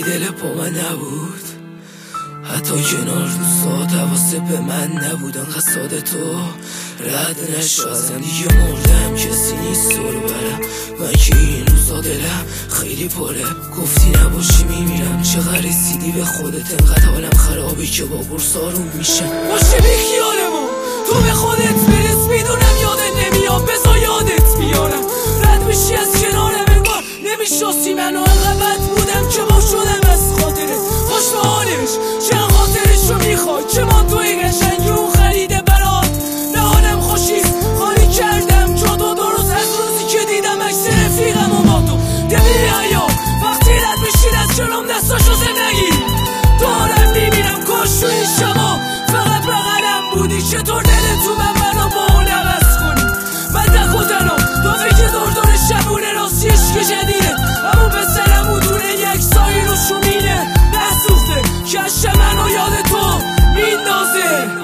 ولی دل با من نبود، حتی کنار روزا حواست به من نبود. انقدر ساده تو رد نشو ازم، دیگه مردم کسی نیست رو برم. من که این روزا دلم خیلی پره، گفتی نباشی میمیرم. چقدر رسیدی به خودت، انقدر حالم خرابه که با برس آروم میشم. باشه بی خیالمون تو به خودت برس، میدونم یادت نمیاد بذار یادت بیارم. رد بشی از کنارم انگار نمیشناسی منو، انقدر بد بودم که با شدم از خاطرت. خوش به حالش چند خاطرش رو میخوای، چه ما توی قشنگی اون خریده برات. نه حالم خوشیست خالی کردم جا دو روز از روزی که دیدم عکس رفیقم و با تو. دبیری حیا وقتی رد بشید از جلوم دستاشو زندگی دارم میبینم. کاش تو این شما فقط بغلم بودی، چطور دلت تو منو با اون عوض کنی. من تک و تنها تا فکر دور شبونه راستیش که جدیده، همون پسرم بودونه یک سایی رو شومینه نسوخته کش منو یاد تو میندازه.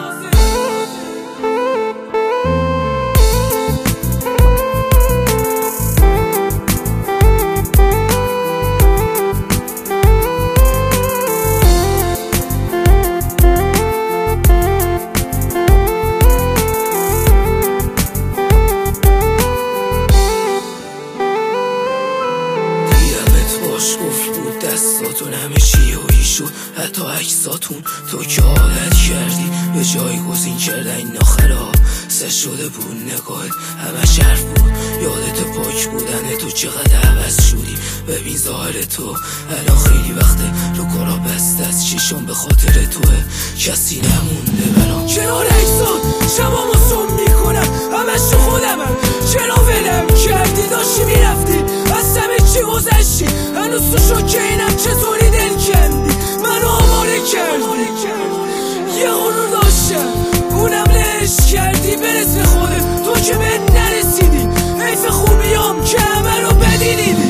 گفت بود دستاتون همه چیه و ایشون، حتی عکساتون تو که عادت کردی به جای گزین کردن ناخرا سه شده بود. نگاهت همه حرف بود، یادت پاک بودن تو چقدر عوض شدی. ببین ظاهر تو الان خیلی وقته رو کارا بسته از چیشم به خاطر توه، کسی نمونده برام. کنار عکسات شبامو سم میکنم همش تو خودمم، چرا ولم کردی داشتی میرفتی از همه چی گذشتی. هنوز تو شوکه اینم چطوری دل کندی منو آماره کردی. یه غرور داشتم اونم لش کردی، برس به خودت تو که به نرسیدی. حیف خوبیام که همه رو بدی دیدی.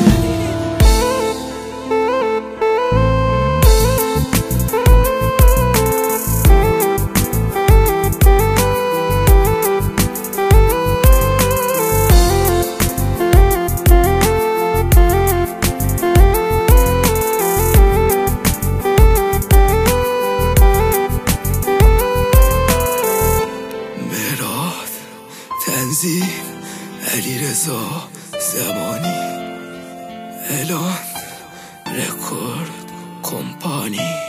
تنظیم علیرضا زمانی، اعلان رکورد کمپانی.